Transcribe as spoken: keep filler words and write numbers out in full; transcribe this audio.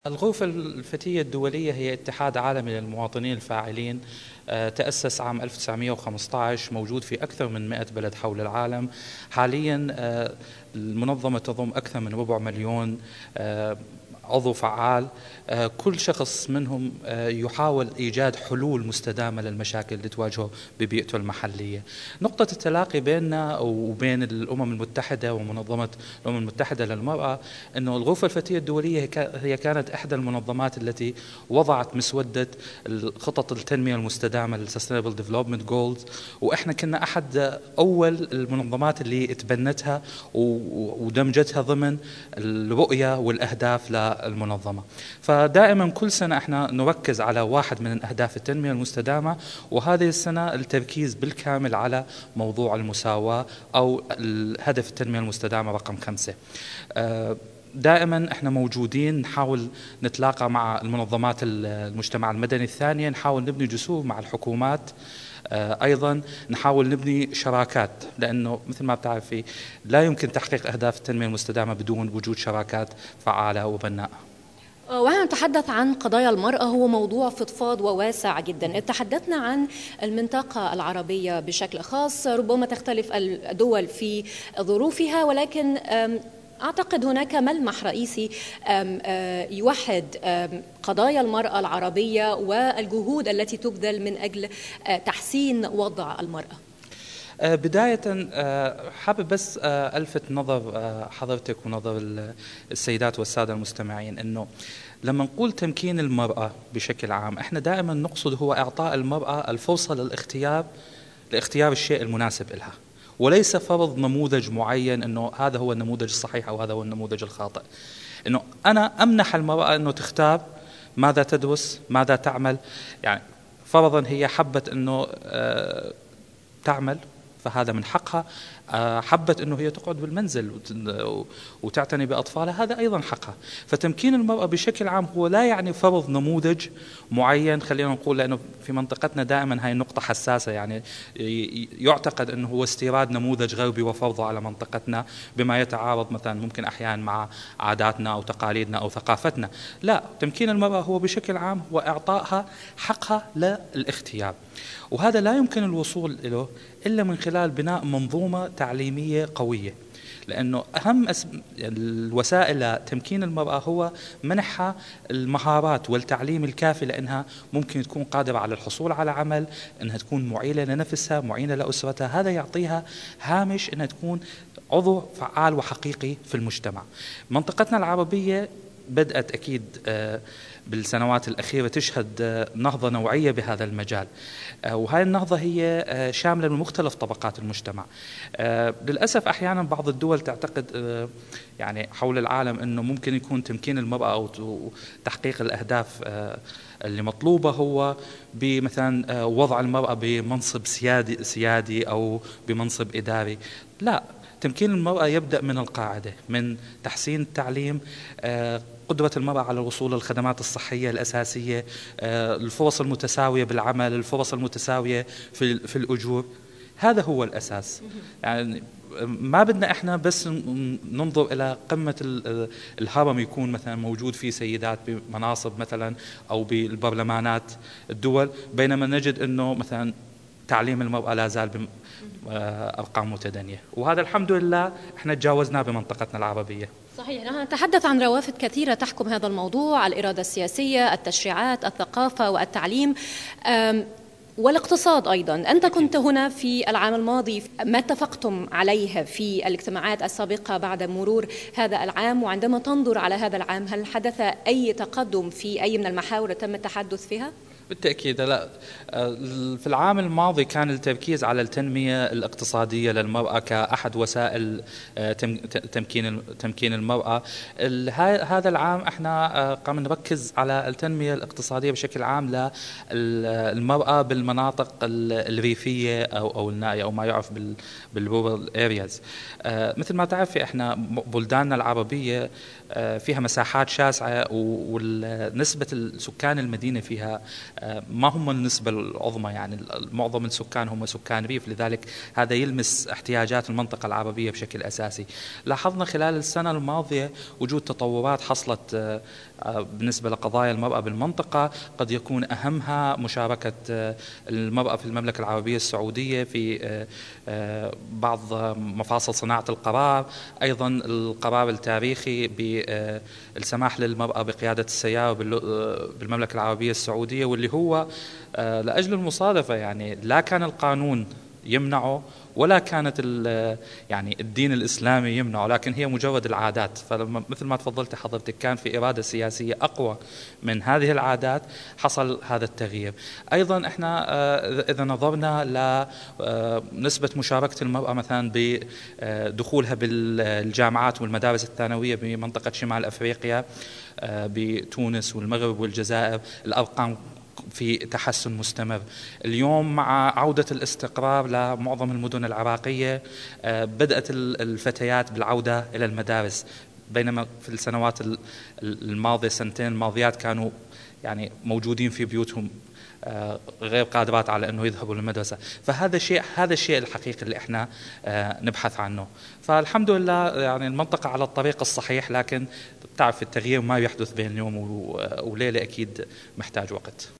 الغرفة الفتية الدولية هي اتحاد عالمي للمواطنين الفاعلين. آه، تأسس عام ألف وتسعمئة وخمسة عشر، موجود في أكثر من مئة بلد حول العالم. حاليا آه، المنظمة تضم أكثر من ربع مليون آه، عضو فعال. آه، كل شخص منهم آه، يحاول إيجاد حلول مستدامة للمشاكل اللي تواجهه ببيئته المحلية. نقطة التلاقي بيننا وبين الأمم المتحدة ومنظمة الأمم المتحدة للمرأة أنه الغرفة الفتية الدولية هي كانت إحدى المنظمات التي وضعت مسودة خطط التنمية المستدامة ال Sustainable Development Goals، وإحنا كنا أحد أول المنظمات اللي تبنتها ودمجتها ضمن الرؤية والأهداف للمنظمة. فدائما كل سنة احنا نركز على واحد من أهداف التنمية المستدامة، وهذه السنة التركيز بالكامل على موضوع المساواة أو الهدف التنمية المستدامة رقم خمسة. دائما احنا موجودين نحاول نتلاقى مع المنظمات المجتمع المدني الثانية، نحاول نبني جسور مع الحكومات، أيضا نحاول نبني شراكات، لأنه مثل ما بتعرفي لا يمكن تحقيق أهداف التنمية المستدامة بدون وجود شراكات فعالة وبناءة. ونحن نتحدث عن قضايا المرأة، هو موضوع فضفاض وواسع جدا. تحدثنا عن المنطقة العربية بشكل خاص، ربما تختلف الدول في ظروفها، ولكن أعتقد هناك ملمح رئيسي يوحد قضايا المرأة العربية والجهود التي تبذل من أجل تحسين وضع المرأة. بداية حابب بس ألفت نظر حضرتك ونظر السيدات والسادة المستمعين أنه لما نقول تمكين المرأة بشكل عام، احنا دائما نقصد هو إعطاء المرأة الفرصة للاختيار لاختيار الشيء المناسب لها، وليس فرض نموذج معين أنه هذا هو النموذج الصحيح أو هذا هو النموذج الخاطئ. أنه أنا أمنح المرأة أنه تختار ماذا تدرس، ماذا تعمل. يعني فرضا هي حبت أنه تعمل فهذا من حقها، حبت أنه هي تقعد بالمنزل وتعتني بأطفالها هذا أيضا حقها. فتمكين المرأة بشكل عام هو لا يعني فرض نموذج معين، خلينا نقول، لأنه في منطقتنا دائما هاي النقطة حساسة، يعني يعتقد أنه هو استيراد نموذج غربي وفرضه على منطقتنا بما يتعارض مثلا ممكن أحيانا مع عاداتنا أو تقاليدنا أو ثقافتنا. لا، تمكين المرأة هو بشكل عام هو إعطائها حقها للاختيار، وهذا لا يمكن الوصول له إلا من خلال بناء منظومة تعليمية قوية، لأنه أهم الوسائل لتمكين المرأة هو منحها المهارات والتعليم الكافي لأنها ممكن تكون قادرة على الحصول على عمل، أنها تكون معيلة لنفسها، معينة لأسرتها. هذا يعطيها هامش أنها تكون عضو فعال وحقيقي في المجتمع. منطقتنا العربية بدأت أكيد بالسنوات الأخيرة تشهد نهضة نوعية بهذا المجال، وهذه النهضة هي شاملة لمختلف طبقات المجتمع. للأسف أحيانا بعض الدول تعتقد يعني حول العالم أنه ممكن يكون تمكين المرأة أو تحقيق الأهداف اللي مطلوبة هو بمثلا وضع المرأة بمنصب سيادي سيادي أو بمنصب إداري. لا، تمكين المرأة يبدأ من القاعدة، من تحسين التعليم، قدرة المرأة على الوصول للخدمات الصحية الأساسية، الفرص المتساوية بالعمل، الفرص المتساوية في في الأجور. هذا هو الأساس. يعني ما بدنا إحنا بس ننظر إلى قمة الهرم يكون مثلا موجود فيه سيدات بمناصب مثلا أو بالبرلمانات الدول، بينما نجد أنه مثلا تعليم المرأة لا زال بأرقام متدنية، وهذا الحمد لله احنا تجاوزناه بمنطقتنا العربية. صحيح، نحن نتحدث عن روافد كثيرة تحكم هذا الموضوع: الإرادة السياسية، التشريعات، الثقافة والتعليم والاقتصاد أيضا. أنت كنت هنا في العام الماضي، ما اتفقتم عليه في الاجتماعات السابقة بعد مرور هذا العام؟ وعندما تنظر على هذا العام هل حدث أي تقدم في أي من المحاور تم التحدث فيها؟ بالتأكيد لا. في العام الماضي كان التركيز على التنمية الاقتصادية للمرأة كأحد وسائل تمكين تمكين المرأة. هذا العام احنا قام نركز على التنمية الاقتصادية بشكل عام للمرأة بالمناطق الريفية أو أو النائية أو ما يعرف بالرورال ارياز. مثل ما تعرفي احنا بلداننا العربية فيها مساحات شاسعة ونسبة السكان المدينة فيها ما هم النسبة العظمى، يعني معظم السكان هم سكان ريف، لذلك هذا يلمس احتياجات المنطقة العربية بشكل أساسي. لاحظنا خلال السنة الماضية وجود تطورات حصلت بالنسبة لقضايا المرأة بالمنطقة، قد يكون أهمها مشاركة المرأة في المملكة العربية السعودية في بعض مفاصل صناعة القرار، أيضا القرار التاريخي بالسماح للمرأة بقيادة السيارة بالمملكة العربية السعودية، واللي هو لأجل المصادفة يعني لا كان القانون يمنعه ولا كانت يعني الدين الإسلامي يمنعه، لكن هي مجرد العادات. فلما مثل ما تفضلت حضرتك كان في إرادة سياسية أقوى من هذه العادات حصل هذا التغيير. أيضا احنا إذا نظرنا لنسبة مشاركة المرأة مثلا بدخولها بالجامعات والمدارس الثانوية بمنطقة شمال أفريقيا بتونس والمغرب والجزائر، الأرقام في تحسن مستمر. اليوم مع عودة الاستقرار لمعظم المدن العراقية بدأت الفتيات بالعودة إلى المدارس، بينما في السنوات الماضية سنتين الماضيات كانوا يعني موجودين في بيوتهم غير قادرات على أنه يذهبوا للمدرسة. فهذا شيء هذا الشيء الحقيقي اللي احنا نبحث عنه. فالحمد لله يعني المنطقة على الطريق الصحيح، لكن تعرف التغيير ما يحدث بين يوم وليلة، أكيد محتاج وقت.